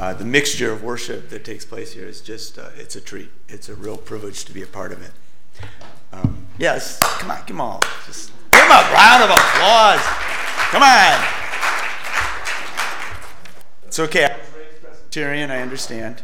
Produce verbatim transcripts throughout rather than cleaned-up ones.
uh, the mixture of worship that takes place here is just, uh, it's a treat. It's a real privilege to be a part of it. Um, yes, come on, come on. Just give them a round of applause. Come on. It's okay. I was raised Presbyterian, I understand.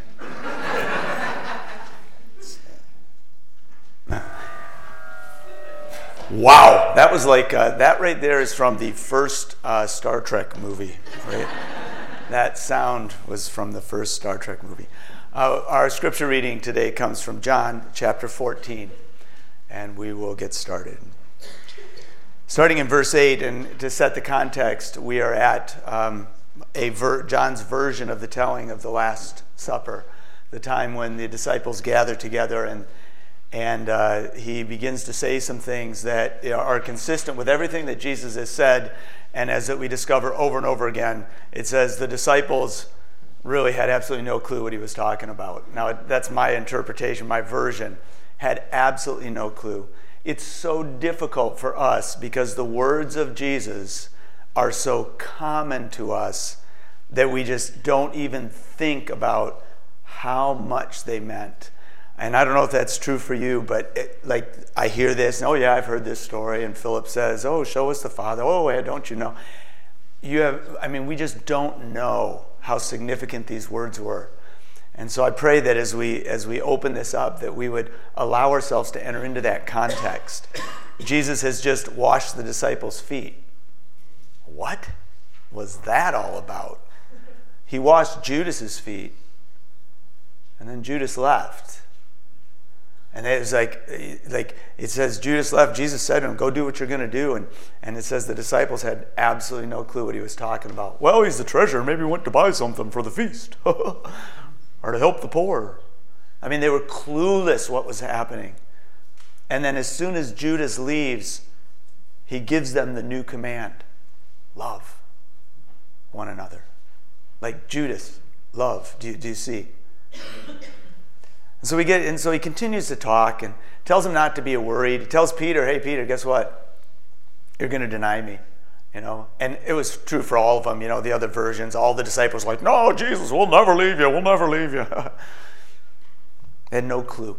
Wow, that was like, uh, that right there is from the first uh, Star Trek movie, right? That sound was from the first Star Trek movie. Uh, our scripture reading today comes from John chapter fourteen, and we will get started. Starting in verse eight, and to set the context, we are at um, a ver- John's version of the telling of the Last Supper, the time when the disciples gather together and And uh, he begins to say some things that are consistent with everything that Jesus has said. And as we discover over and over again, it says the disciples really had absolutely no clue what he was talking about. Now, that's my interpretation, my version. Had absolutely no clue. It's so difficult for us because the words of Jesus are so common to us that we just don't even think about how much they meant. And I don't know if that's true for you, but it, like I hear this, and, oh yeah, I've heard this story, and Philip says, oh, show us the Father. Oh, yeah, don't you know? You have, I mean, we just don't know how significant these words were. And so I pray that as we as we open this up, that we would allow ourselves to enter into that context. Jesus has just washed the disciples' feet. What was that all about? He washed Judas's feet, and then Judas left. And it was like, like it says Judas left. Jesus said to him, go do what you're going to do. And, and it says the disciples had absolutely no clue what he was talking about. Well, he's the treasurer. Maybe he went to buy something for the feast or to help the poor. I mean, they were clueless what was happening. And then as soon as Judas leaves, he gives them the new command. Love one another. Like Judas, love. Do you, do you see? And so we get, and so he continues to talk and tells him not to be worried. He tells Peter, "Hey, Peter, guess what? You're going to deny me." You know, and it was true for all of them. You know, the other versions, all the disciples were like, "No, Jesus, we'll never leave you. We'll never leave you." They had no clue,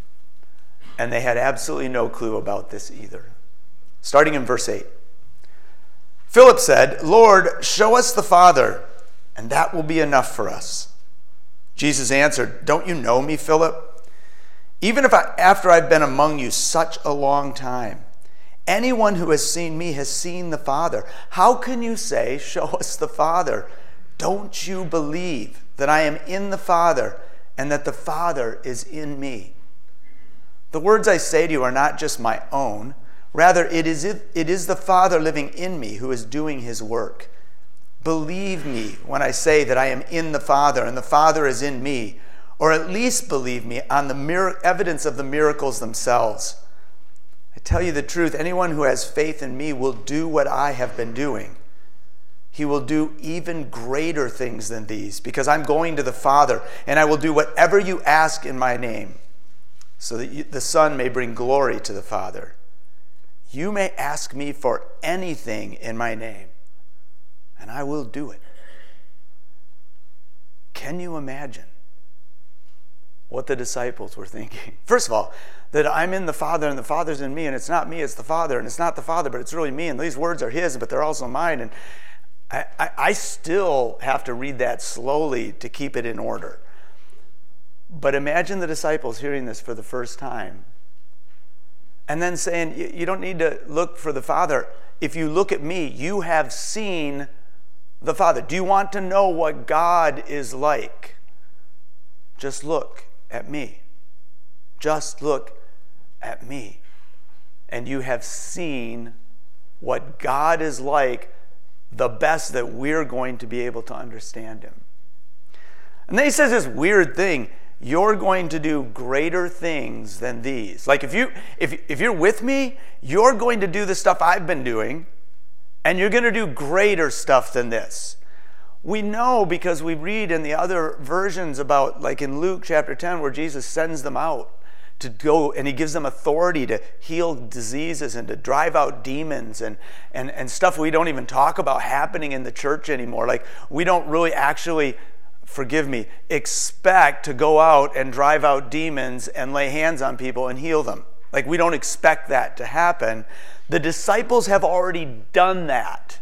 and they had absolutely no clue about this either. Starting in verse eight, Philip said, "Lord, show us the Father, and that will be enough for us." Jesus answered, "Don't you know me, Philip? Even if I, after I've been among you such a long time, anyone who has seen me has seen the Father. How can you say, 'Show us the Father'? Don't you believe that I am in the Father and that the Father is in me? The words I say to you are not just my own. Rather, it is, it is the Father living in me who is doing his work. Believe me when I say that I am in the Father and the Father is in me, or at least believe me on the mir- evidence of the miracles themselves. I tell you the truth, anyone who has faith in me will do what I have been doing. He will do even greater things than these, because I'm going to the Father, and I will do whatever you ask in my name, so that you, the Son may bring glory to the Father. You may ask me for anything in my name, and I will do it." Can you imagine what the disciples were thinking? First of all, that I'm in the Father and the Father's in me, and it's not me, it's the Father, and it's not the Father, but it's really me, and these words are his, but they're also mine. And I, I, I still have to read that slowly to keep it in order. But imagine the disciples hearing this for the first time and then saying, you, you don't need to look for the Father. If you look at me, you have seen the Father. Do you want to know what God is like? Just look at me. Just look at me. And you have seen what God is like, the best that we're going to be able to understand him. And then he says this weird thing. You're going to do greater things than these. Like if you if if you're with me, you're going to do the stuff I've been doing. And you're going to do greater stuff than this. We know because we read in the other versions about, like in Luke chapter ten, where Jesus sends them out to go, and he gives them authority to heal diseases and to drive out demons and, and, and stuff we don't even talk about happening in the church anymore. Like we don't really actually forgive me, expect to go out and drive out demons and lay hands on people and heal them. Like, we don't expect that to happen. The disciples have already done that.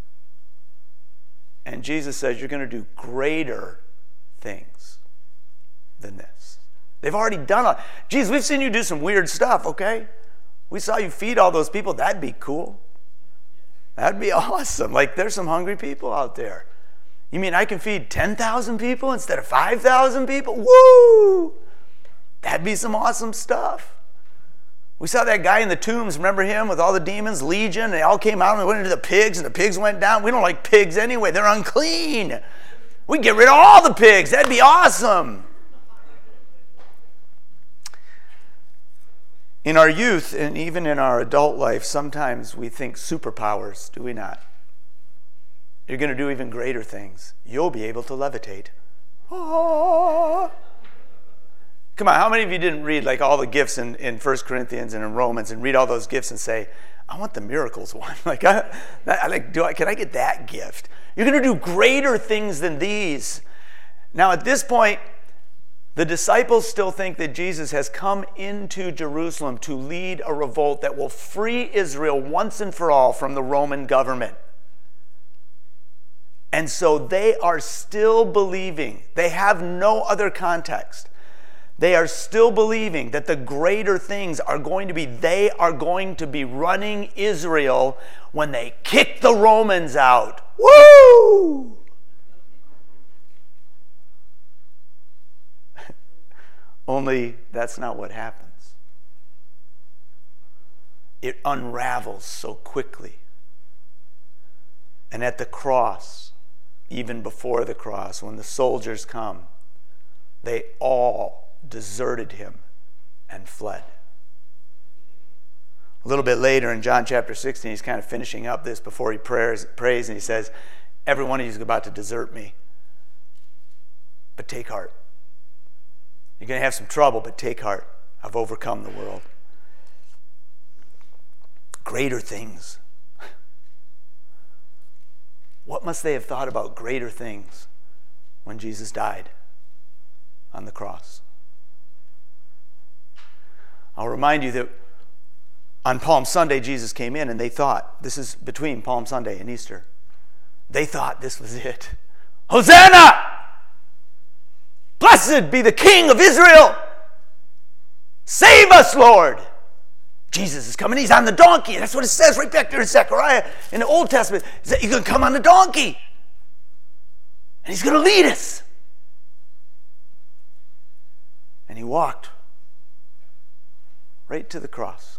And Jesus says, you're going to do greater things than this. They've already done it. Jesus, we've seen you do some weird stuff, okay? We saw you feed all those people. That'd be cool. That'd be awesome. Like, there's some hungry people out there. You mean I can feed ten thousand people instead of five thousand people? Woo! That'd be some awesome stuff. We saw that guy in the tombs, remember him, with all the demons, Legion, and they all came out and went into the pigs, and the pigs went down. We don't like pigs anyway. They're unclean. We get rid of all the pigs. That'd be awesome. In our youth, and even in our adult life, sometimes we think superpowers, do we not? You're going to do even greater things. You'll be able to levitate. Oh. Come on, how many of you didn't read like all the gifts in, in First Corinthians and in Romans and read all those gifts and say, I want the miracles one. Like, I, I, like do I, can I get that gift? You're going to do greater things than these. Now, at this point, the disciples still think that Jesus has come into Jerusalem to lead a revolt that will free Israel once and for all from the Roman government. And so they are still believing. They have no other context. They are still believing that the greater things are going to be, they are going to be running Israel when they kick the Romans out. Woo! Only that's not what happens. It unravels so quickly. And at the cross, even before the cross, when the soldiers come, they all deserted him and fled. A little bit later in John chapter sixteen, he's kind of finishing up this before he prays, prays and he says, every one of you is about to desert me. But take heart. You're going to have some trouble, but take heart. I've overcome the world. Greater things. What must they have thought about greater things when Jesus died on the cross? I'll remind you that on Palm Sunday, Jesus came in and they thought, this is between Palm Sunday and Easter, they thought this was it. Hosanna! Blessed be the King of Israel! Save us, Lord! Jesus is coming. He's on the donkey. That's what it says right back there in Zechariah in the Old Testament. He's going to come on the donkey. And he's going to lead us. And he walked right to the cross.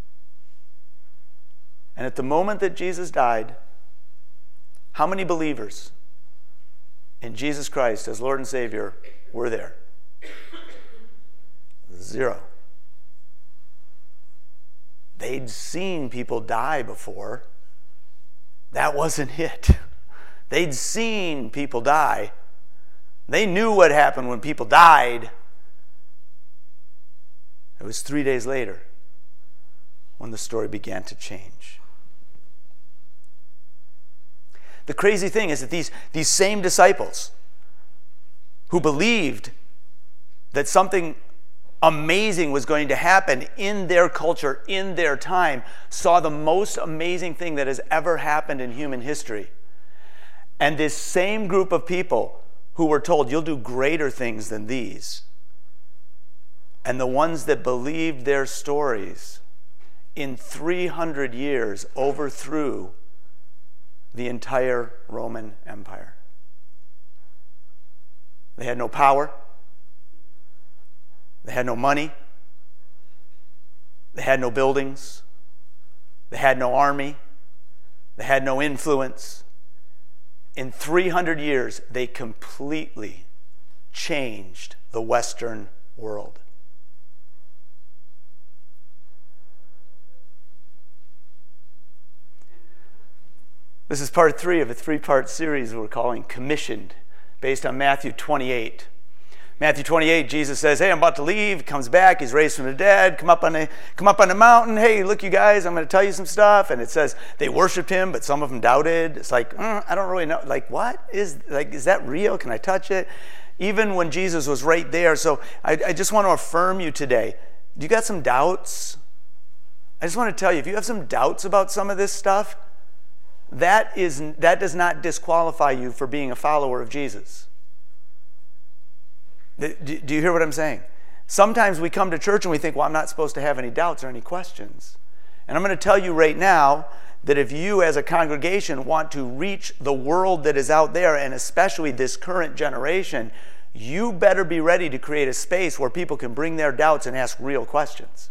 And at the moment that Jesus died, how many believers in Jesus Christ as Lord and Savior were there? Zero. They'd seen people die before. That wasn't it. They'd seen people die. They knew what happened when people died. It was three days later when the story began to change. The crazy thing is that these, these same disciples who believed that something amazing was going to happen in their culture, in their time, saw the most amazing thing that has ever happened in human history. And this same group of people who were told, you'll do greater things than these, and the ones that believed their stories, in three hundred years overthrew the entire Roman Empire. They had no power. They had no money. They had no buildings. They had no army. They had no influence. In three hundred years, they completely changed the Western world. This is part three of a three-part series we're calling Commissioned, based on Matthew twenty-eight. Matthew twenty-eight, Jesus says, hey, I'm about to leave. Comes back. He's raised from the dead. Come up on the, come up on the mountain. Hey, look, you guys, I'm going to tell you some stuff. And it says they worshiped him, but some of them doubted. It's like, mm, I don't really know. Like, what? Is, like, is that real? Can I touch it? Even when Jesus was right there. So I, I just want to affirm you today. Do you got some doubts? I just want to tell you, if you have some doubts about some of this stuff, that is that does not disqualify you for being a follower of Jesus. Do you hear what I'm saying? Sometimes we come to church and we think, well, I'm not supposed to have any doubts or any questions. And I'm going to tell you right now that if you as a congregation want to reach the world that is out there, and especially this current generation, you better be ready to create a space where people can bring their doubts and ask real questions.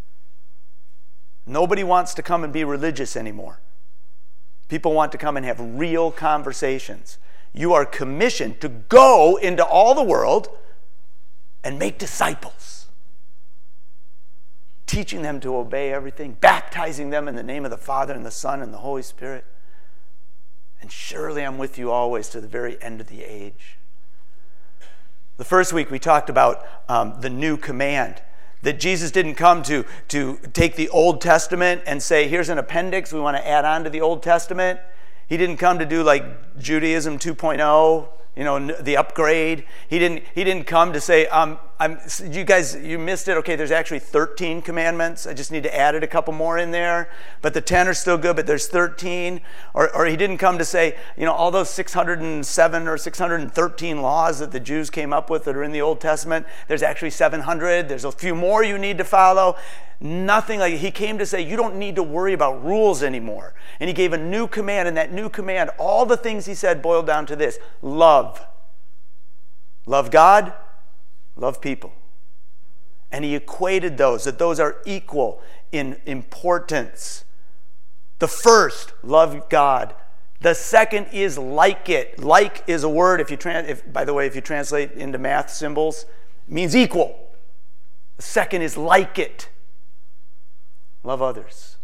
Nobody wants to come and be religious anymore. People want to come and have real conversations. You are commissioned to go into all the world and make disciples, teaching them to obey everything, baptizing them in the name of the Father and the Son and the Holy Spirit. And surely I'm with you always to the very end of the age. The first week we talked about um, the new command, that Jesus didn't come to, to take the Old Testament and say, here's an appendix we want to add on to the Old Testament. He didn't come to do like Judaism two point oh, you know, the upgrade. He didn't, he didn't come to say, um, I'm, you guys, you missed it. Okay, there's actually thirteen commandments. I just need to add it a couple more in there. But the ten are still good, but there's thirteen. Or, or he didn't come to say, you know, all those six hundred seven or six hundred thirteen laws that the Jews came up with that are in the Old Testament, there's actually seven hundred. There's a few more you need to follow. Nothing like he came to say, you don't need to worry about rules anymore. And he gave a new command, and that new command, all the things he said boiled down to this: love. Love God, love people. And he equated those, that those are equal in importance. The first, love God. The second is like it. Like is a word, if you trans, if, by the way, if you translate into math symbols, it means equal. The second is like it. Love others.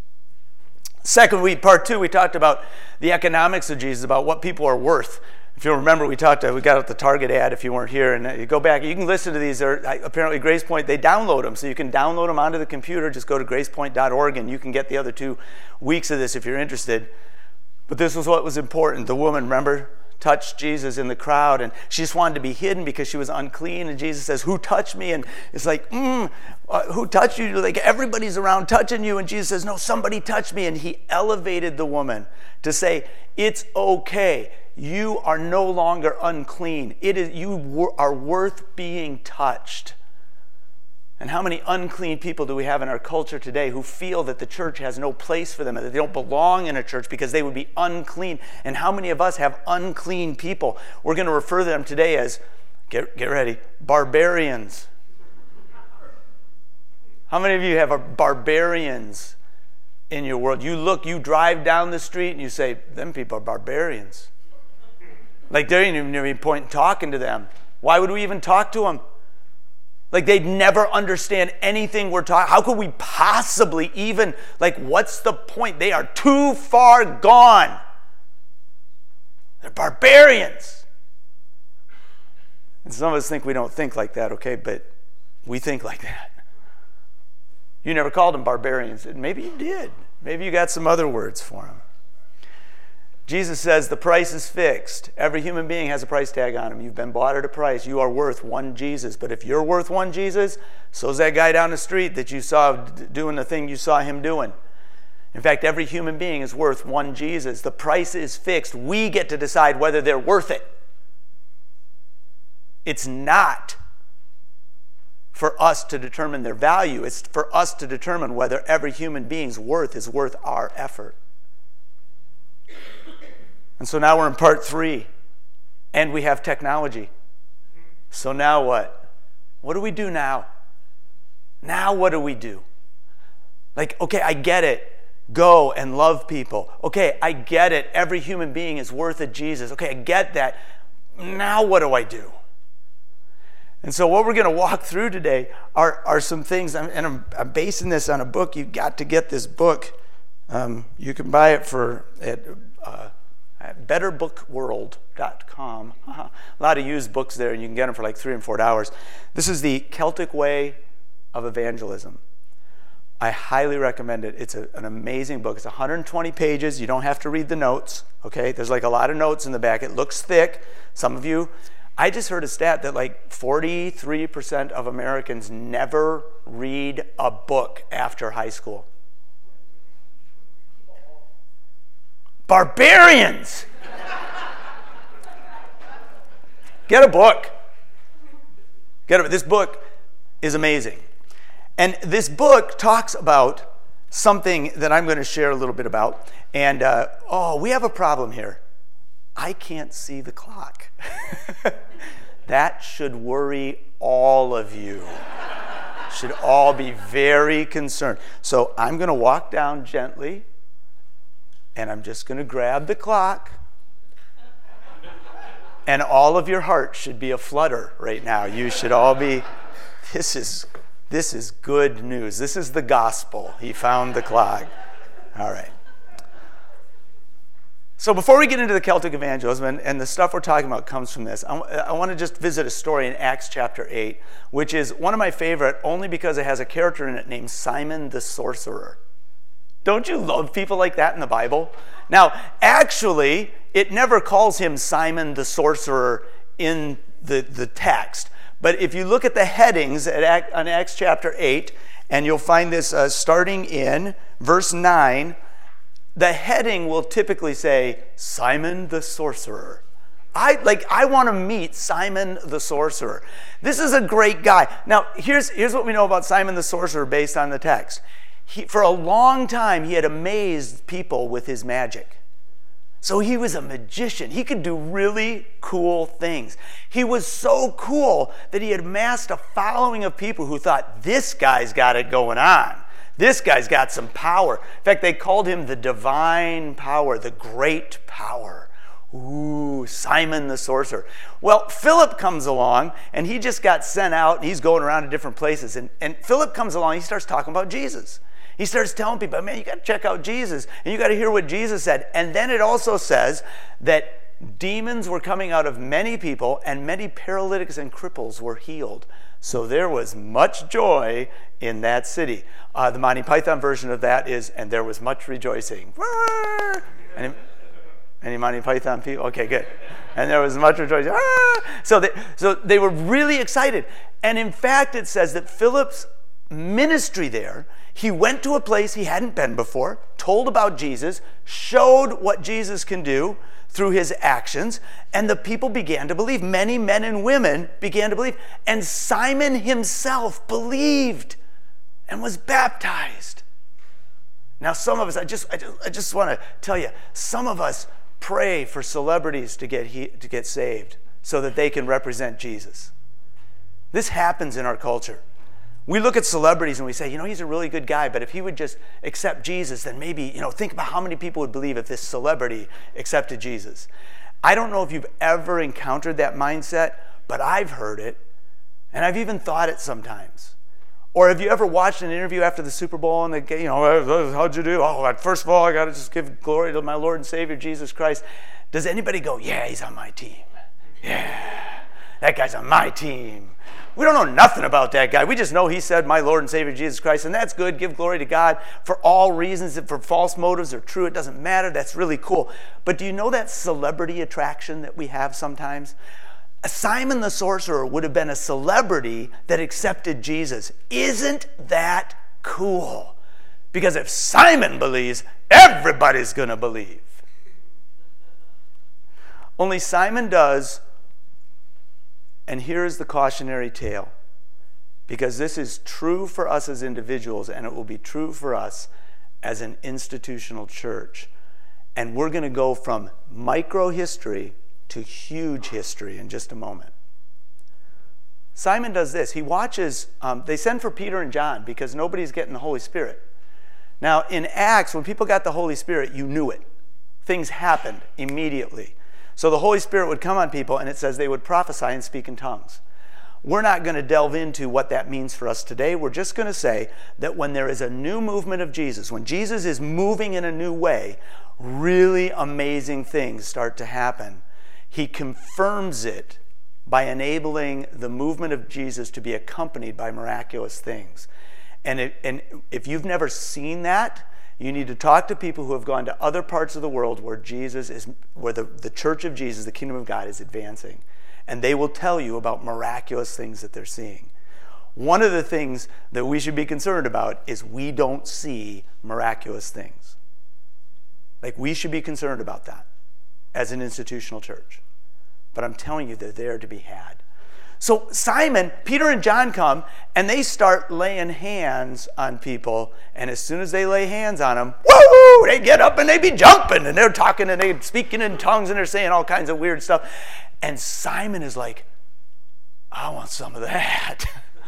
Second week, part two, we talked about the economics of Jesus, about what people are worth. If you'll remember, we talked, we got out the Target ad if you weren't here, and you go back, you can listen to these. They're, apparently Grace Point, they download them, so you can download them onto the computer. Just go to grace point dot org and you can get the other two weeks of this if you're interested. But this was what was important. The woman, remember, touched Jesus in the crowd, and she just wanted to be hidden because she was unclean, and Jesus says, who touched me? And it's like, mm, uh, who touched you? Like, everybody's around touching you, and Jesus says, no, somebody touched me. And he elevated the woman to say, it's okay. You are no longer unclean. It is, you are worth being touched. And how many unclean people do we have in our culture today who feel that the church has no place for them, that they don't belong in a church because they would be unclean? And how many of us have unclean people? We're going to refer to them today as, get, get ready, barbarians. How many of you have barbarians in your world? You look, you drive down the street and you say, them people are barbarians. Like, there ain't even any point in talking to them. Why would we even talk to them? Like, they'd never understand anything we're talking. How could we possibly even, like, what's the point? They are too far gone. They're barbarians. And some of us think we don't think like that, okay? But we think like that. You never called them barbarians. Maybe you did. Maybe you got some other words for them. Jesus says the price is fixed. Every human being has a price tag on him. You've been bought at a price. You are worth one Jesus. But if you're worth one Jesus, so's that guy down the street that you saw doing the thing you saw him doing. In fact, every human being is worth one Jesus. The price is fixed. We get to decide whether they're worth it. It's not for us to determine their value. It's for us to determine whether every human being's worth is worth our effort. And so now we're in part three, and we have technology. So now what? What do we do now? Now what do we do? Like, okay, I get it. Go and love people. Okay, I get it. Every human being is worth a Jesus. Okay, I get that. Now what do I do? And so what we're going to walk through today are, are some things, and I'm, I'm basing this on a book. You've got to get this book. Um, you can buy it for at uh, better book world dot com. A lot of used books there, and you can get them for like three and four dollars. This is the Celtic Way of Evangelism. I highly recommend it. It's a, an amazing book. It's one hundred twenty pages. You don't have to read the notes, okay? There's like a lot of notes in the back. It looks thick. Some of you, I just heard a stat that like forty-three percent of Americans never read a book after high school. Barbarians! Get a book. Get a, this book is amazing. And this book talks about something that I'm going to share a little bit about. And, uh, oh, we have a problem here. I can't see the clock. That should worry all of you. Should all be very concerned. So I'm going to walk down gently, and I'm just going to grab the clock. And all of your heart should be a flutter right now. You should all be, this is... This is good news. This is the gospel. He found the clock. All right. So before we get into the Celtic evangelism, and, and the stuff we're talking about comes from this, I, I want to just visit a story in Acts chapter eight, which is one of my favorite only because it has a character in it named Simon the Sorcerer. Don't you love people like that in the Bible? Now, actually, it never calls him Simon the Sorcerer in the, the text. But if you look at the headings at Act, on Acts chapter eight, and you'll find this uh, starting in verse nine, the heading will typically say, Simon the Sorcerer. I like. I want to meet Simon the Sorcerer. This is a great guy. Now, here's, here's what we know about Simon the Sorcerer based on the text. He, for a long time, he had amazed people with his magic. So he was a magician. He could do really cool things. He was so cool that he had amassed a following of people who thought, this guy's got it going on. This guy's got some power. In fact, they called him the divine power, the great power. Ooh, Simon the Sorcerer. Well, Philip comes along, and he just got sent out, and he's going around to different places. And, and Philip comes along, he starts talking about Jesus. He starts telling people, man, you got to check out Jesus, and you got to hear what Jesus said. And then it also says that demons were coming out of many people, and many paralytics and cripples were healed. So there was much joy in that city. Uh, the Monty Python version of that is, and there was much rejoicing. Any, any Monty Python people? Okay, good. And there was much rejoicing. So they, so they were really excited. And in fact, it says that Philip's ministry there, he went to a place he hadn't been before, told about Jesus, showed what Jesus can do through his actions, and the people began to believe. Many men and women began to believe. And Simon himself believed and was baptized. Now, some of us, I just, I just, I just want to tell you, some of us pray for celebrities to get he, to get saved so that they can represent Jesus. This happens in our culture. We look at celebrities and we say, you know, he's a really good guy, but if he would just accept Jesus, then maybe, you know, think about how many people would believe if this celebrity accepted Jesus. I don't know if you've ever encountered that mindset, but I've heard it, and I've even thought it sometimes. Or have you ever watched an interview after the Super Bowl and they, you know, how'd you do? Oh, first of all, I got to just give glory to my Lord and Savior, Jesus Christ. Does anybody go, yeah, he's on my team. Yeah, that guy's on my team. We don't know nothing about that guy. We just know he said, my Lord and Savior, Jesus Christ, and that's good. Give glory to God for all reasons. If for false motives or true, it doesn't matter. That's really cool. But do you know that celebrity attraction that we have sometimes? Simon the Sorcerer would have been a celebrity that accepted Jesus. Isn't that cool? Because if Simon believes, everybody's going to believe. Only Simon does. And here is the cautionary tale, because this is true for us as individuals, and it will be true for us as an institutional church. And we're going to go from micro history to huge history in just a moment. Simon does this. He watches, um, they send for Peter and John because nobody's getting the Holy Spirit. Now, in Acts, when people got the Holy Spirit, you knew it. Things happened immediately. So the Holy Spirit would come on people, and it says they would prophesy and speak in tongues. We're not going to delve into what that means for us today. We're just going to say that when there is a new movement of Jesus, when Jesus is moving in a new way, really amazing things start to happen. He confirms it by enabling the movement of Jesus to be accompanied by miraculous things. And, it, and if you've never seen that, you need to talk to people who have gone to other parts of the world where Jesus is, where the, the church of Jesus, the kingdom of God, is advancing. And they will tell you about miraculous things that they're seeing. One of the things that we should be concerned about is we don't see miraculous things. Like, we should be concerned about that as an institutional church. But I'm telling you, they're there to be had. So Simon, Peter and John come, and they start laying hands on people. And as soon as they lay hands on them, woo! They get up and they be jumping, and they're talking and they're speaking in tongues and they're saying all kinds of weird stuff. And Simon is like, I want some of that.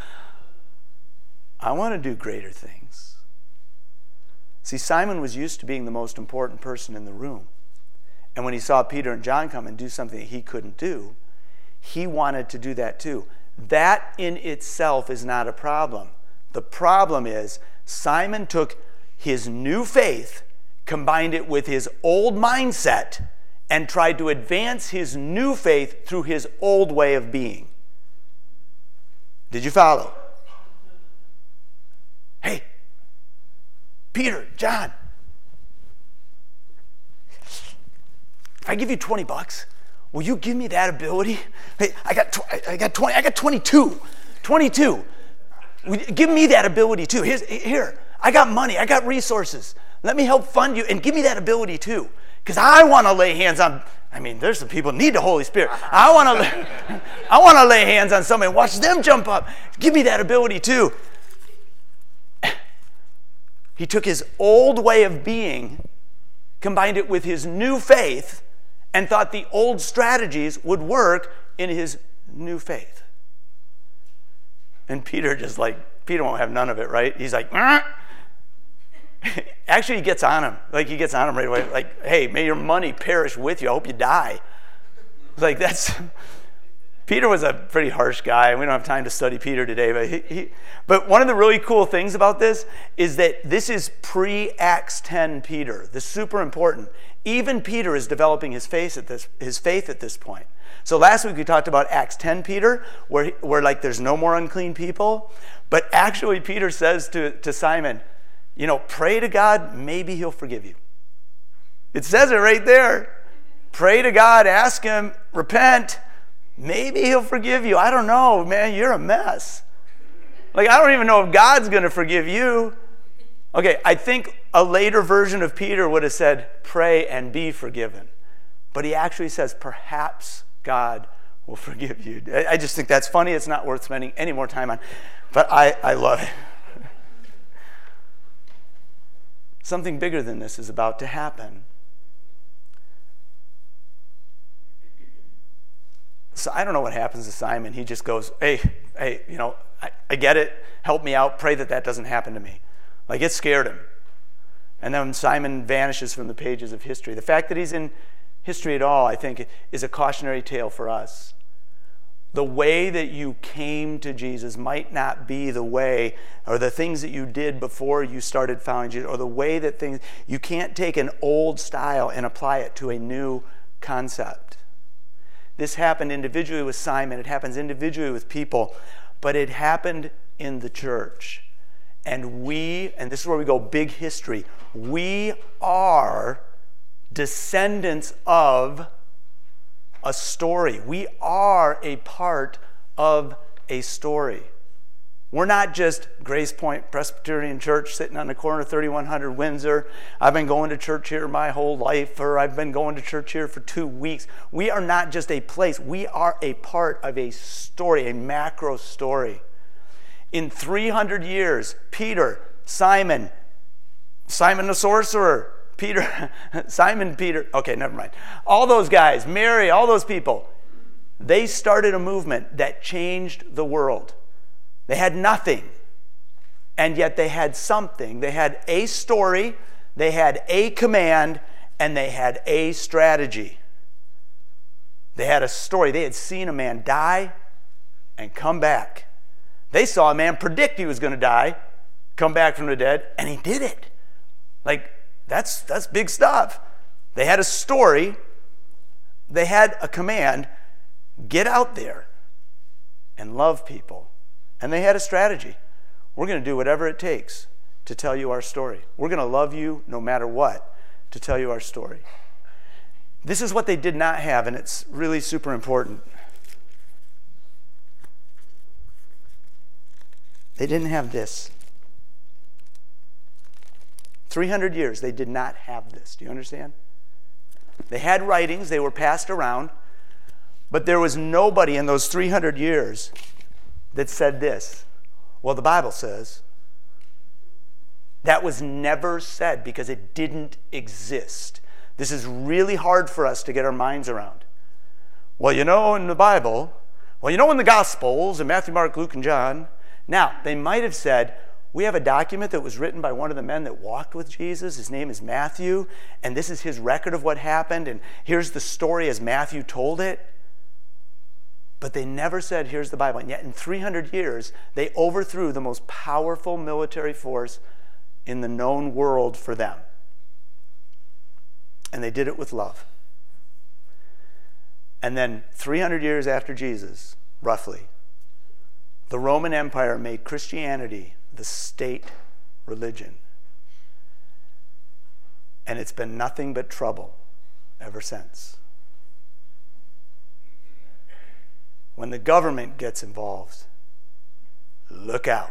I want to do greater things. See, Simon was used to being the most important person in the room. And when he saw Peter and John come and do something that he couldn't do, he wanted to do that too. That in itself is not a problem. The problem is Simon took his new faith, combined it with his old mindset, and tried to advance his new faith through his old way of being. Did you follow? Hey, Peter, John, if I give you twenty bucks, will you give me that ability? Hey, I got tw- I got twenty. I got twenty-two. twenty-two. Give me that ability too. Here's, here, I got money. I got resources. Let me help fund you and give me that ability too. Because I want to lay hands on. I mean, there's some people who need the Holy Spirit. I want to. I want to lay hands on somebody and watch them jump up. Give me that ability too. He took his old way of being, combined it with his new faith, and thought the old strategies would work in his new faith. And Peter just like, Peter won't have none of it, right? He's like, Argh! Actually, he gets on him. Like, he gets on him right away. Like, hey, may your money perish with you. I hope you die. Like, that's... Peter was a pretty harsh guy, and we don't have time to study Peter today. But he, he, but one of the really cool things about this is that this is pre-Acts ten Peter. This is super important. Even Peter is developing his faith at this, his faith at this point. So last week we talked about Acts ten Peter, where, where like there's no more unclean people. But actually Peter says to, to Simon, you know, pray to God, maybe he'll forgive you. It says it right there. Pray to God, ask him, repent. Maybe he'll forgive you. I don't know, man. You're a mess. Like, I don't even know if God's going to forgive you. Okay, I think a later version of Peter would have said, pray and be forgiven. But he actually says, perhaps God will forgive you. I just think that's funny. It's not worth spending any more time on. But I, I love it. Something bigger than this is about to happen. So I don't know what happens to Simon. He just goes, hey, hey, you know, I, I get it. Help me out. Pray that that doesn't happen to me. Like, it scared him. And then Simon vanishes from the pages of history. The fact that he's in history at all, I think, is a cautionary tale for us. The way that you came to Jesus might not be the way, or the things that you did before you started following Jesus, or the way that things, you can't take an old style and apply it to a new concept. This happened individually with Simon. It happens individually with people. But it happened in the church. And we, and this is where we go big history, we are descendants of a story. We are a part of a story. We're not just Grace Point Presbyterian Church sitting on the corner of thirty-one hundred Windsor. I've been going to church here my whole life, or I've been going to church here for two weeks. We are not just a place. We are a part of a story, a macro story. In three hundred years, Peter, Simon, Simon the sorcerer, Peter, Simon Peter, okay, never mind. All those guys, Mary, all those people, they started a movement that changed the world. They had nothing, and yet they had something. They had a story, they had a command, and they had a strategy. They had a story. They had seen a man die and come back. They saw a man predict he was going to die, come back from the dead, and he did it. Like, that's that's big stuff. They had a story. They had a command. Get out there and love people. And they had a strategy. We're going to do whatever it takes to tell you our story. We're going to love you no matter what to tell you our story. This is what they did not have, and it's really super important. They didn't have this. three hundred years, they did not have this. Do you understand? They had writings, they were passed around, but there was nobody in those three hundred years that said this. Well, the Bible says. That was never said because it didn't exist. This is really hard for us to get our minds around. Well, you know, in the Bible, well, you know, in the Gospels, in Matthew, Mark, Luke, and John. Now, they might have said, we have a document that was written by one of the men that walked with Jesus. His name is Matthew, and this is his record of what happened, and here's the story as Matthew told it. But they never said, here's the Bible. And yet in three hundred years, they overthrew the most powerful military force in the known world for them. And they did it with love. And then three hundred years after Jesus, roughly, the Roman Empire made Christianity the state religion. And it's been nothing but trouble ever since. When the government gets involved, look out.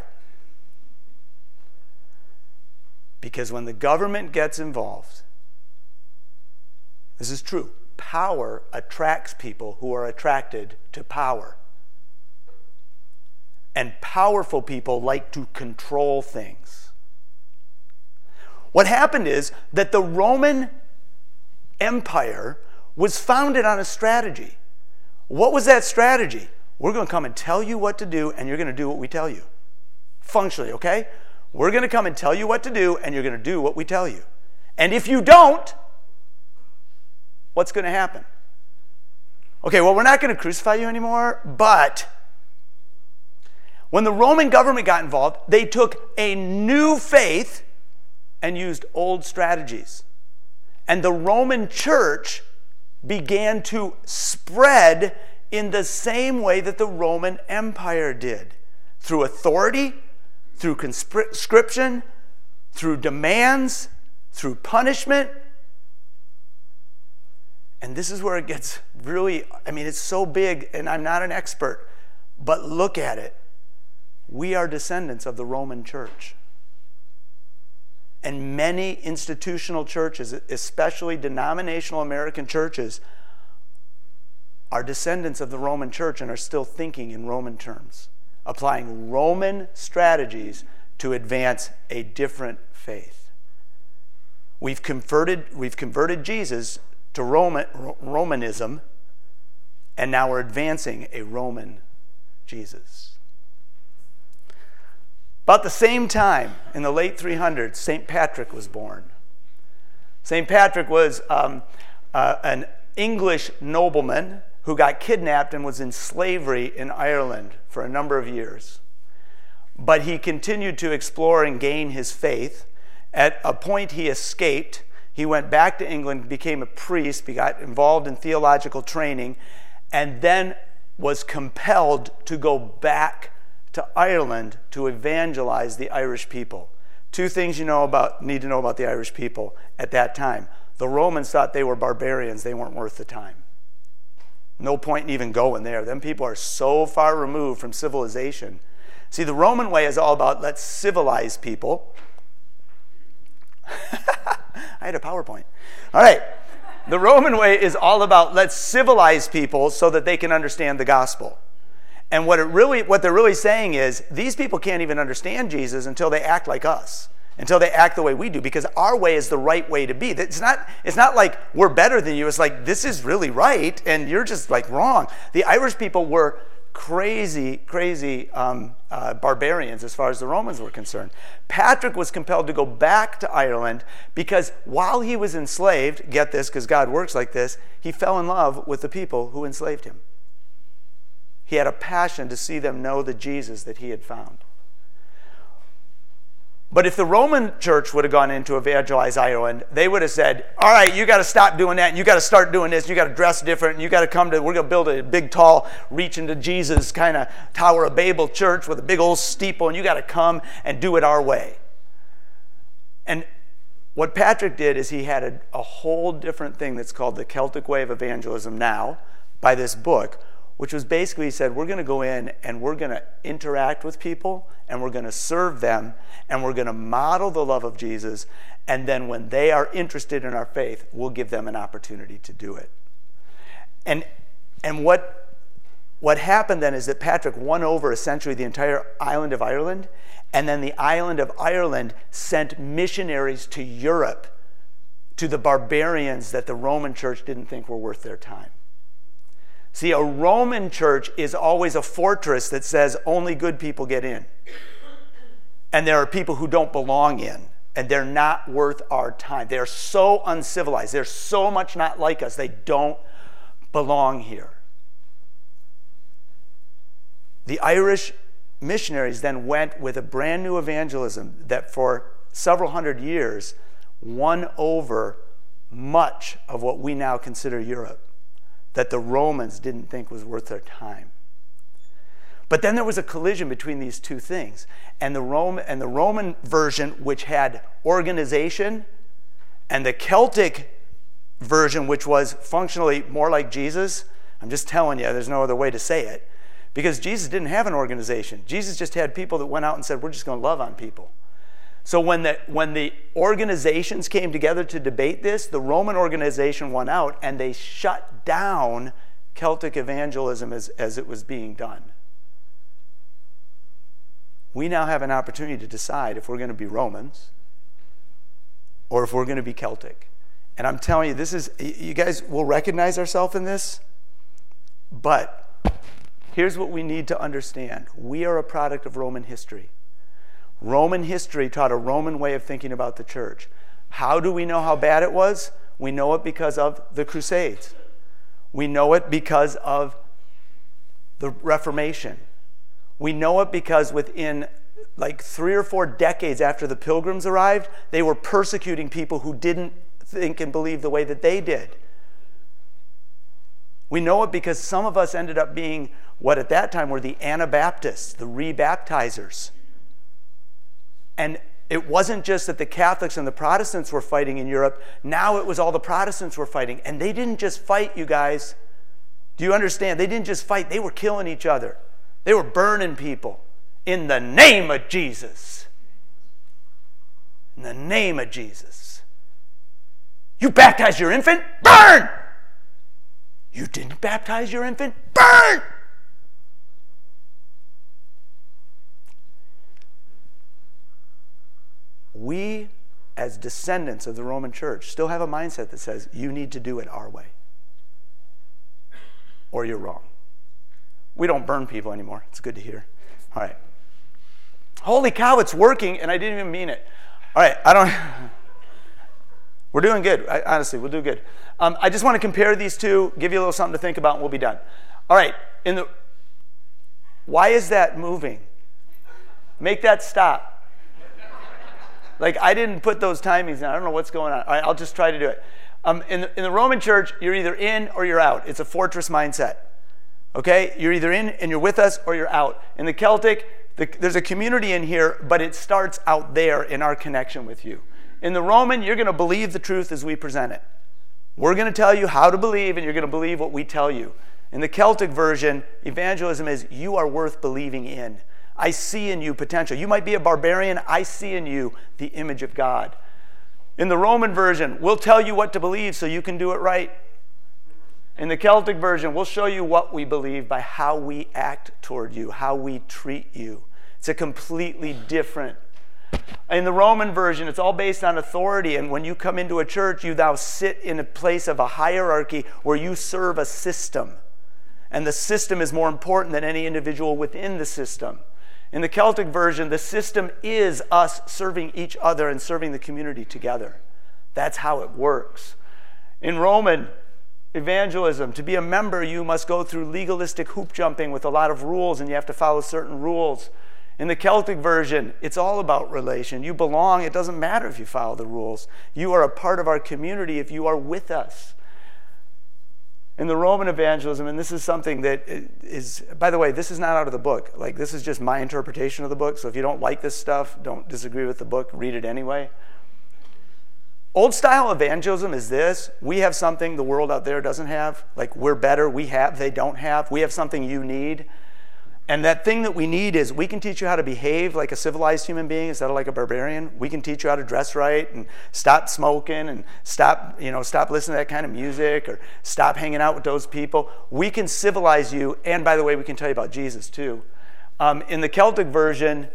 Because when the government gets involved, this is true, power attracts people who are attracted to power. And powerful people like to control things. What happened is that the Roman Empire was founded on a strategy. What was that strategy? We're going to come and tell you what to do, and you're going to do what we tell you. Functionally, okay? We're going to come and tell you what to do, and you're going to do what we tell you. And if you don't, what's going to happen? Okay, well, we're not going to crucify you anymore, but when the Roman government got involved, they took a new faith and used old strategies. And the Roman church began to spread in the same way that the Roman Empire did. Through authority, through conscription, through demands, through punishment. And this is where it gets really, I mean, it's so big, and I'm not an expert, but look at it. We are descendants of the Roman church. And many institutional churches, especially denominational American churches, are descendants of the Roman church and are still thinking in Roman terms, applying Roman strategies to advance a different faith. We've converted, we've converted Jesus to Roman, Romanism, and now we're advancing a Roman Jesus. About the same time, in the late three hundreds, Saint Patrick was born. Saint Patrick was um, uh, an English nobleman who got kidnapped and was in slavery in Ireland for a number of years. But he continued to explore and gain his faith. At a point, he escaped. He went back to England, became a priest, he got involved in theological training, and then was compelled to go back to Ireland to evangelize the Irish people. Two things you know about, need to know about the Irish people at that time. The Romans thought they were barbarians. They weren't worth the time. No point in even going there. Them people are so far removed from civilization. See, the Roman way is all about let's civilize people. I had a PowerPoint. All right. The Roman way is all about let's civilize people so that they can understand the gospel. And what it really, what they're really saying is these people can't even understand Jesus until they act like us, until they act the way we do, because our way is the right way to be. It's not, it's not like we're better than you. It's like this is really right, and you're just like wrong. The Irish people were crazy, crazy um, uh, barbarians as far as the Romans were concerned. Patrick was compelled to go back to Ireland because while he was enslaved, get this, because God works like this, he fell in love with the people who enslaved him. He had a passion to see them know the Jesus that he had found. But if the Roman church would have gone in to evangelize Ireland, they would have said, all right, you got to stop doing that, and you got to start doing this, and you got to dress different, and you got to come to, we're going to build a big, tall, reaching to Jesus kind of Tower of Babel church with a big old steeple, and you got to come and do it our way. And what Patrick did is he had a, a whole different thing that's called the Celtic way of evangelism now, by this book, which was basically, he said, we're going to go in and we're going to interact with people and we're going to serve them and we're going to model the love of Jesus, and then when they are interested in our faith, we'll give them an opportunity to do it. And and what what happened then is that Patrick won over essentially the entire island of Ireland, and then the island of Ireland sent missionaries to Europe, to the barbarians that the Roman church didn't think were worth their time. See, a Roman church is always a fortress that says only good people get in. And there are people who don't belong in, and they're not worth our time. They're so uncivilized. They're so much not like us. They don't belong here. The Irish missionaries then went with a brand new evangelism that for several hundred years won over much of what we now consider Europe, that the Romans didn't think was worth their time. But then there was a collision between these two things. And the Rome and the Roman version, which had organization, and the Celtic version, which was functionally more like Jesus. I'm just telling you, there's no other way to say it. Because Jesus didn't have an organization. Jesus just had people that went out and said, we're just going to love on people. So when the, when the organizations came together to debate this, the Roman organization won out, and they shut down Celtic evangelism as, as it was being done. We now have an opportunity to decide if we're going to be Romans or if we're going to be Celtic. And I'm telling you, this is, you guys will recognize ourselves in this, but here's what we need to understand. We are a product of Roman history. Roman history taught a Roman way of thinking about the church. How do we know how bad it was? We know it because of the Crusades. We know it because of the Reformation. We know it because within like three or four decades after the Pilgrims arrived, they were persecuting people who didn't think and believe the way that they did. We know it because some of us ended up being what at that time were the Anabaptists, the rebaptizers. And it wasn't just that the Catholics and the Protestants were fighting in Europe. Now it was all the Protestants were fighting. And they didn't just fight, you guys. Do you understand? They didn't just fight. They were killing each other. They were burning people in the name of Jesus. In the name of Jesus. You baptized your infant? Burn! You didn't baptize your infant? Burn! We, as descendants of the Roman church, still have a mindset that says, you need to do it our way, or you're wrong. We don't burn people anymore. It's good to hear. All right. Holy cow, it's working, and I didn't even mean it. All right, I don't... We're doing good. I, honestly, we'll do good. Um, I just want to compare these two, give you a little something to think about, and we'll be done. All right. In the, why is that moving? Make that stop. Like, I didn't put those timings in. I don't know what's going on. All right, I'll just try to do it. Um, in, the, in the Roman church, you're either in or you're out. It's a fortress mindset. Okay? You're either in and you're with us or you're out. In the Celtic, the, there's a community in here, but it starts out there in our connection with you. In the Roman, you're going to believe the truth as we present it. We're going to tell you how to believe, and you're going to believe what we tell you. In the Celtic version, evangelism is you are worth believing in. I see in you potential. You might be a barbarian. I see in you the image of God. In the Roman version, we'll tell you what to believe so you can do it right. In the Celtic version, we'll show you what we believe by how we act toward you, how we treat you. It's a completely different. In the Roman version, it's all based on authority, and when you come into a church, you now sit in a place of a hierarchy where you serve a system. And the system is more important than any individual within the system. In the Celtic version, the system is us serving each other and serving the community together. That's how it works. In Roman evangelism, to be a member, you must go through legalistic hoop jumping with a lot of rules, and you have to follow certain rules. In the Celtic version, it's all about relation. You belong. It doesn't matter if you follow the rules. You are a part of our community if you are with us. In the Roman evangelism, and this is something that is, by the way, this is not out of the book. Like, this is just my interpretation of the book. So if you don't like this stuff, don't disagree with the book, read it anyway. Old style evangelism is this. We have something the world out there doesn't have. Like, we're better, we have, they don't have. We have something you need. And that thing that we need is we can teach you how to behave like a civilized human being instead of like a barbarian. We can teach you how to dress right and stop smoking and stop, you know, stop listening to that kind of music or stop hanging out with those people. We can civilize you. And by the way, we can tell you about Jesus too. Um, in the Celtic version,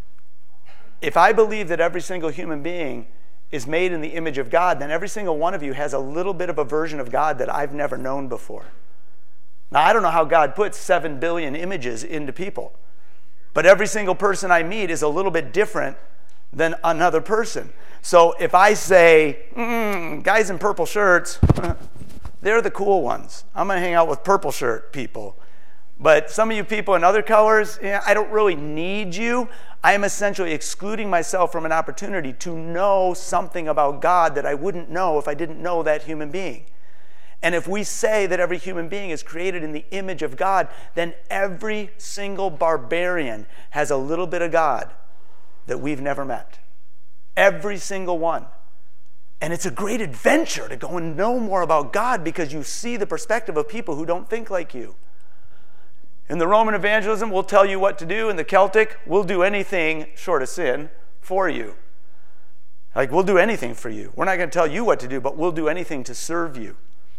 if I believe that every single human being is made in the image of God, then every single one of you has a little bit of a version of God that I've never known before. Now, I don't know how God puts seven billion images into people, but every single person I meet is a little bit different than another person. So if I say, mm, guys in purple shirts, they're the cool ones. I'm going to hang out with purple shirt people. But some of you people in other colors, yeah, I don't really need you. I am essentially excluding myself from an opportunity to know something about God that I wouldn't know if I didn't know that human being. And if we say that every human being is created in the image of God, then every single barbarian has a little bit of God that we've never met. Every single one. And it's a great adventure to go and know more about God because you see the perspective of people who don't think like you. In the Roman evangelism, we'll tell you what to do. In the Celtic, we'll do anything short of sin for you. Like, we'll do anything for you. We're not going to tell you what to do, but we'll do anything to serve you.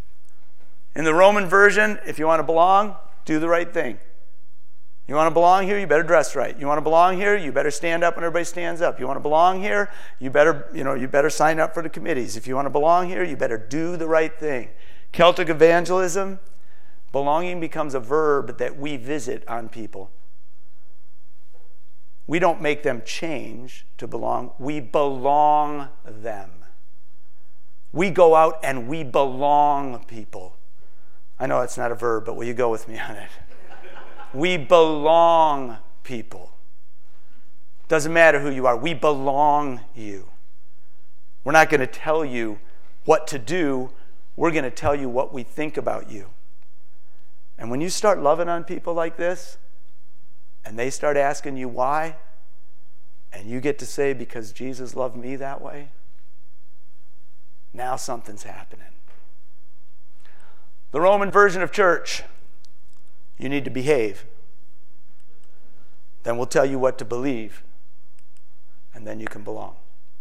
In the Roman version, if you want to belong, do the right thing. You want to belong here, you better dress right. You want to belong here, you better stand up when everybody stands up. You want to belong here, you better, you know, you better sign up for the committees. If you want to belong here, you better do the right thing. Celtic evangelism, belonging becomes a verb that we visit on people. We don't make them change to belong. We belong them. We go out and we belong people. I know it's not a verb, but will you go with me on it? We belong people. Doesn't matter who you are. We belong you. We're not going to tell you what to do. We're going to tell you what we think about you. And when you start loving on people like this, and they start asking you why, and you get to say, because Jesus loved me that way, now something's happening. The Roman version of church, you need to behave. Then we'll tell you what to believe, and then you can belong.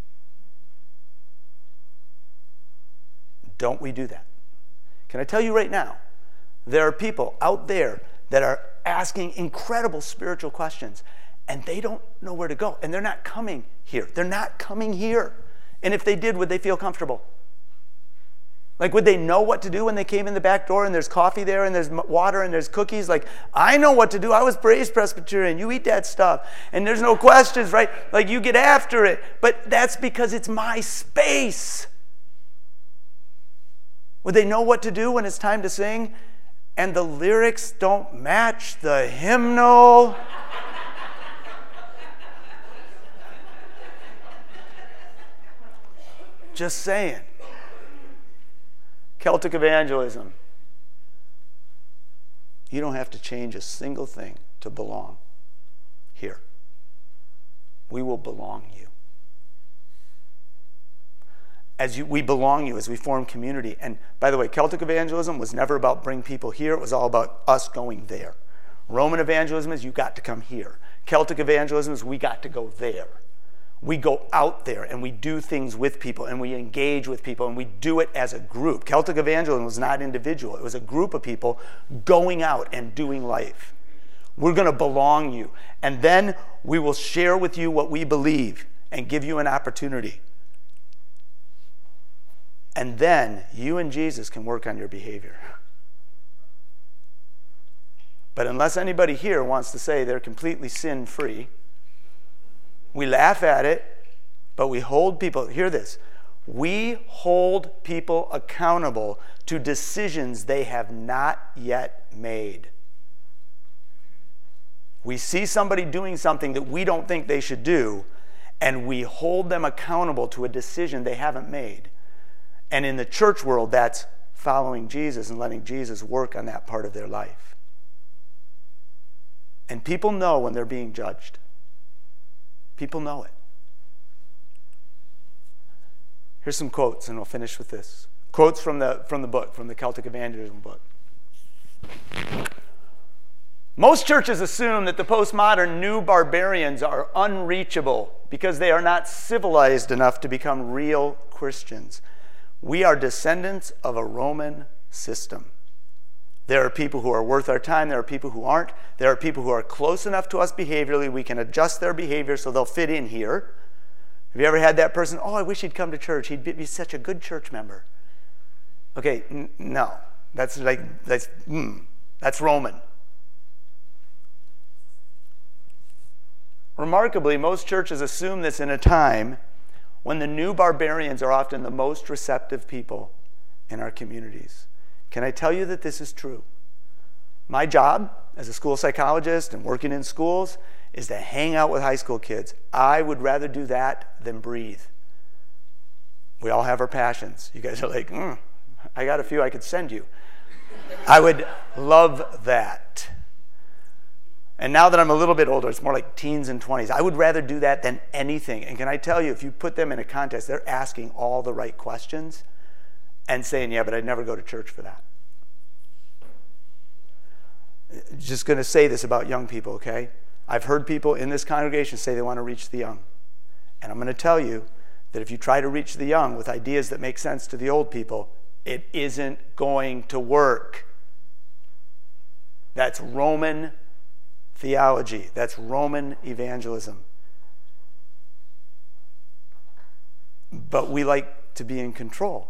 Don't we do that? Can I tell you right now, there are people out there that are asking incredible spiritual questions, and they don't know where to go, and they're not coming here. They're not coming here. And if they did, would they feel comfortable? Like, would they know what to do when they came in the back door and there's coffee there and there's water and there's cookies? Like, I know what to do. I was raised Presbyterian. You eat that stuff. And there's no questions, right? Like, you get after it. But that's because it's my space. Would they know what to do when it's time to sing and the lyrics don't match the hymnal? Just saying. Celtic evangelism. You don't have to change a single thing to belong here. We will belong you. As you, we belong you as we form community. And by the way, Celtic evangelism was never about bring people here. It was all about us going there. Roman evangelism is you got to come here. Celtic evangelism is we got to go there. We go out there and we do things with people and we engage with people and we do it as a group. Celtic evangelism was not individual. It was a group of people going out and doing life. We're going to belong you. And then we will share with you what we believe and give you an opportunity. And then you and Jesus can work on your behavior. But unless anybody here wants to say they're completely sin-free, we laugh at it, but we hold people, hear this, we hold people accountable to decisions they have not yet made. We see somebody doing something that we don't think they should do, and we hold them accountable to a decision they haven't made. And in the church world, that's following Jesus and letting Jesus work on that part of their life. And people know when they're being judged. People know it. Here's some quotes, and I'll finish with this. Quotes from the, from the book, from the Celtic Evangelism book. Most churches assume that the postmodern new barbarians are unreachable because they are not civilized enough to become real Christians. We are descendants of a Roman system. There are people who are worth our time. There are people who aren't. There are people who are close enough to us behaviorally. We can adjust their behavior so they'll fit in here. Have you ever had that person, oh, I wish he'd come to church. He'd be, be such a good church member. Okay, n- no. That's like, that's, mm, that's Roman. Remarkably, most churches assume this in a time when the new barbarians are often the most receptive people in our communities. Can I tell you that this is true? My job as a school psychologist and working in schools is to hang out with high school kids. I would rather do that than breathe. We all have our passions. You guys are like, mm, I got a few I could send you. I would love that. And now that I'm a little bit older, it's more like teens and twenties. I would rather do that than anything. And can I tell you, if you put them in a context, they're asking all the right questions and saying, yeah, but I'd never go to church for that. Just going to say this about young people, okay? I've heard people in this congregation say they want to reach the young. And I'm going to tell you that if you try to reach the young with ideas that make sense to the old people, it isn't going to work. That's Roman theology. That's Roman evangelism. But we like to be in control.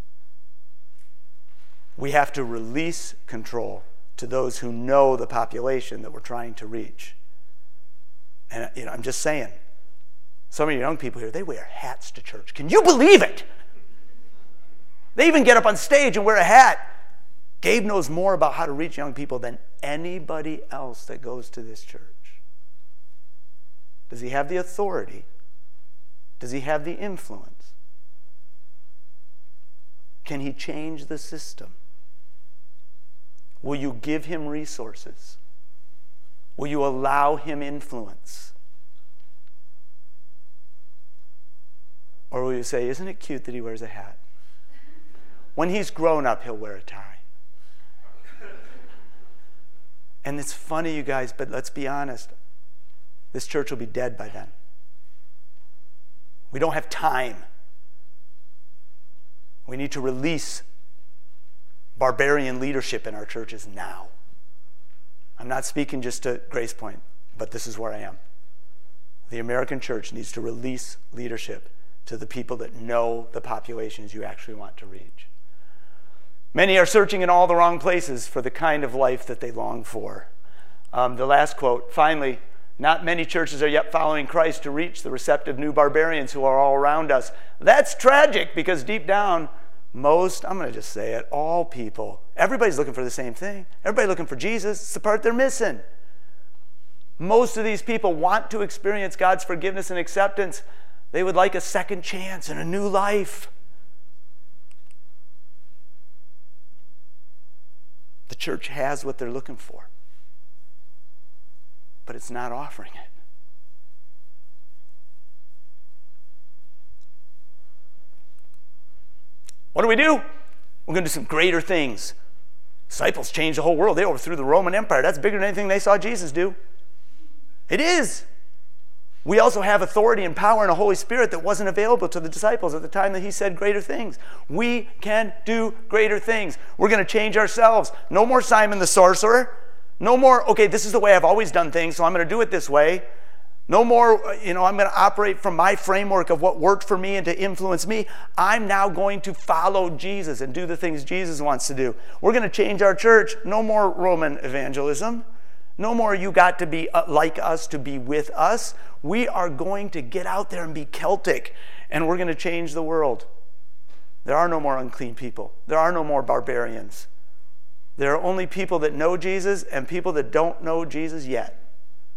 We have to release control to those who know the population that we're trying to reach. And you know, I'm just saying, some of you young people here, they wear hats to church. Can you believe it? They even get up on stage and wear a hat. Gabe knows more about how to reach young people than anybody else that goes to this church. Does he have the authority? Does he have the influence? Can he change the system? Will you give him resources? Will you allow him influence? Or will you say, isn't it cute that he wears a hat? When he's grown up, he'll wear a tie. And it's funny, you guys, but let's be honest. This church will be dead by then. We don't have time. We need to release barbarian leadership in our churches now. I'm not speaking just to Grace Point, but this is where I am. The American church needs to release leadership to the people that know the populations you actually want to reach. Many are searching in all the wrong places for the kind of life that they long for. Um, the last quote, finally, not many churches are yet following Christ to reach the receptive new barbarians who are all around us. That's tragic because deep down, most, I'm going to just say it, all people, everybody's looking for the same thing. Everybody's looking for Jesus. It's the part they're missing. Most of these people want to experience God's forgiveness and acceptance. They would like a second chance and a new life. The church has what they're looking for, but it's not offering it. What do we do? We're going to do some greater things. Disciples changed the whole world. They overthrew the Roman Empire. That's bigger than anything they saw Jesus do. It is. We also have authority and power and a Holy Spirit that wasn't available to the disciples at the time that he said greater things. We can do greater things. We're going to change ourselves. No more Simon the sorcerer. No more, okay, this is the way I've always done things, so I'm going to do it this way. No more, you know, I'm going to operate from my framework of what worked for me and to influence me. I'm now going to follow Jesus and do the things Jesus wants to do. We're going to change our church. No more Roman evangelism. No more you got to be like us to be with us. We are going to get out there and be Celtic, and we're going to change the world. There are no more unclean people. There are no more barbarians. There are only people that know Jesus and people that don't know Jesus yet.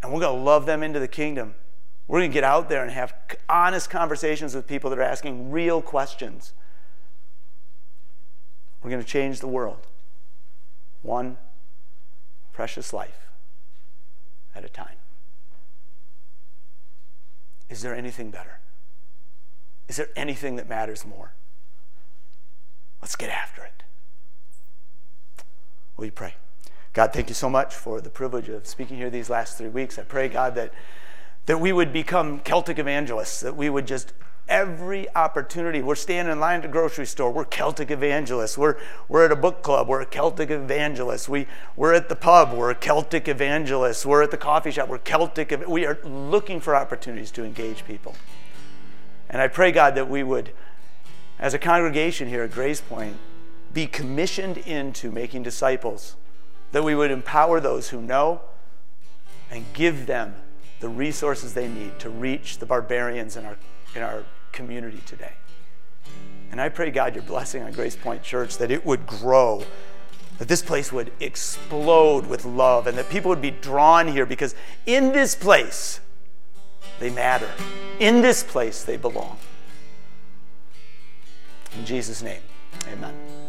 And we're going to love them into the kingdom. We're going to get out there and have honest conversations with people that are asking real questions. We're going to change the world. One precious life at a time. Is there anything better? Is there anything that matters more? Let's get after it. Will you pray? God, thank you so much for the privilege of speaking here these last three weeks. I pray, God, that, that we would become Celtic evangelists, that we would just, every opportunity, we're standing in line at the grocery store, we're Celtic evangelists. We're, we're at a book club, we're a Celtic evangelist. We, we're at the pub, we're a Celtic evangelists. We're at the coffee shop, we're Celtic. We are looking for opportunities to engage people. And I pray, God, that we would, as a congregation here at Grace Point, be commissioned into making disciples, that we would empower those who know and give them the resources they need to reach the barbarians in our, in our community today. And I pray, God, your blessing on Grace Point Church, that it would grow, that this place would explode with love, and that people would be drawn here because in this place, they matter. In this place, they belong. In Jesus' name, amen.